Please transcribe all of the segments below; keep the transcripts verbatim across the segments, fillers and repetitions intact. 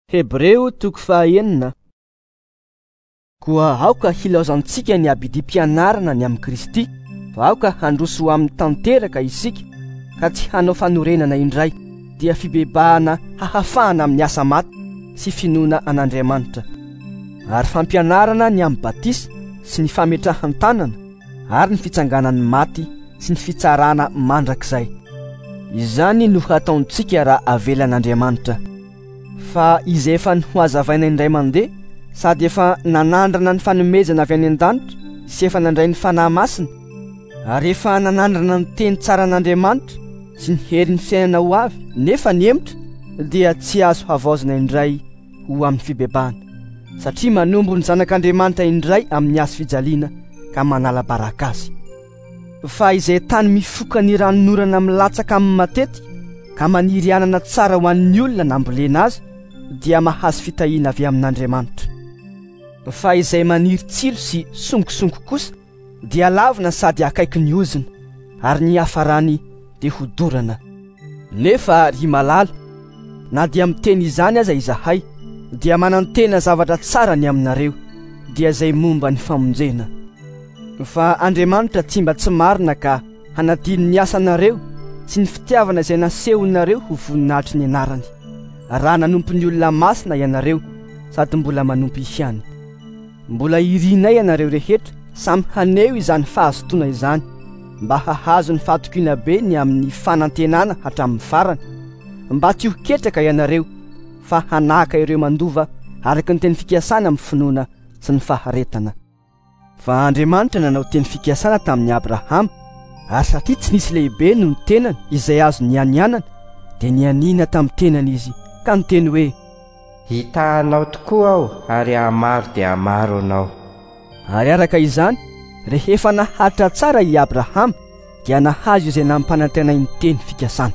Hebreo toko fahaenina. Koa aoka hilaozantsika ny abidi-pianarana ny amin'ny Kristy, fa aoka handroso amin'ny tanteraka isika, ka tsy hanao fanorenana indray, dia fibebahana hahafahana amin'ny asa maty sy finoana an'Andriamanitra. Ary fampianarana ny amin'ny batisy sy ny fametrahan-tanana, ary ny fitsanganan'ny maty sy ny fitsarana mandrakizay. Izany no hataontsika raha avelan'Andriamanitra. Fa izay efa nohazavaina indray mandeha, sady efa nanandrana ny fanomezana avy any an-danitra sy efa nandray ny fanahy masina, ary efa nanandrana ny teny tsara an'Andriamanitra sy ny herin'ny fiainana ho avy, nefa ny emotra dia tsy azo havaozana indray ho amin'ny fibebahana, satria manombo ny zanak'Andriamanitra indray amin'ny asa fijaliana ka manala baraka azy. Fa izay tany mifoka ny ranonorana milatsaka amin'ny matetika ka maniry anana tsara ho an'ny olona nambolena azy, dia mahazo fitahiana avy amin'Andriamanitra. Fa izay maniry tsilo sy sonkosonko kosa dia lavina sady akaiky ny ozina, ary ny hafarany dia hodorana. Nefa ry malala, na dia miteny izany aza izahay, dia manantena zavatra tsara ny aminareo, dia izay momba ny famonjena. Fa Andriamanitra tsy mba tsy marina ka hanadino ny asanareo sy ny fitiavana izay nasehonareo ho voninahitry ny anarany, raha nanompo ny olona masina ianareo sady mbola manompo ihany. Mbola irinay ianareo rehetra samy haneho izany fahazotoana izany, mba hahazo ny fahatokiana be ny amin'ny fanantenana hatramin'ny farany, mba tsy ho ketraka ianareo fa hanaka ireo mandova araka ny teny fikasana amin'ny finoana sy ny faharetana. Fa Andriamanitra nanao teny fikasana tamin'ny Abrahama, ary satria tsy nisy lehibe no ny tenany izay azo ny anianana, dia nianina tamin'ny tenany izy, ka niteny hoe: hitahanao tokoa aho ary hamaro dia hamaro anao. Ary araka izany, rehefa naharitra tsara i Abrahama, dia nahazo izay nampanantenany ny teny fikasana.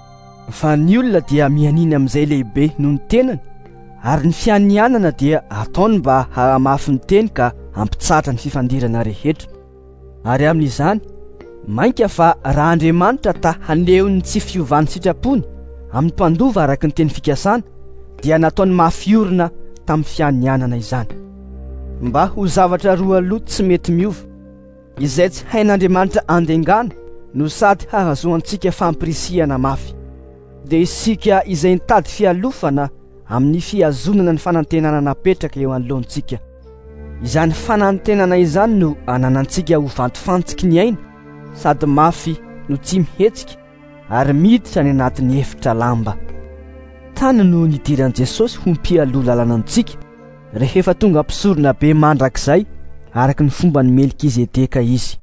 Fa ny olona dia mianina amin'izay lehibe no ny tenany, ary ny fianianana dia ataony mba hahamafy ny teny ka hampitsatra ny fifandirana rehetra. Ary amin'izany, mainka fa raha Andriamanitra ta haneho ny tsy fiovany sitrapony amin'ny mpandova araka ny teny fikasana, dia nataony mafiorina tamin'ny fianianana izany, mba ho zavatra roa loto tsy mety miova, izay tsy hain'Andriamanitra andengana no sady hahazoantsika fampirisihana mafy. Dia isika izay nitady fialofana amin'ny fihazonana ny fanantenana napetraka eo anoloantsika, izany fanantenana izany no ananantsika ho vantofantsiky ny aina, sady mafy no tsy mihetsika ary miditra ny anatin'ny efitra lamba. Tany no nidiran'i Jesosy ho mpialoha lalanantsika rehefa tonga ampisorona be mandrakizay araka ny fomba ny Melikizedeka izy.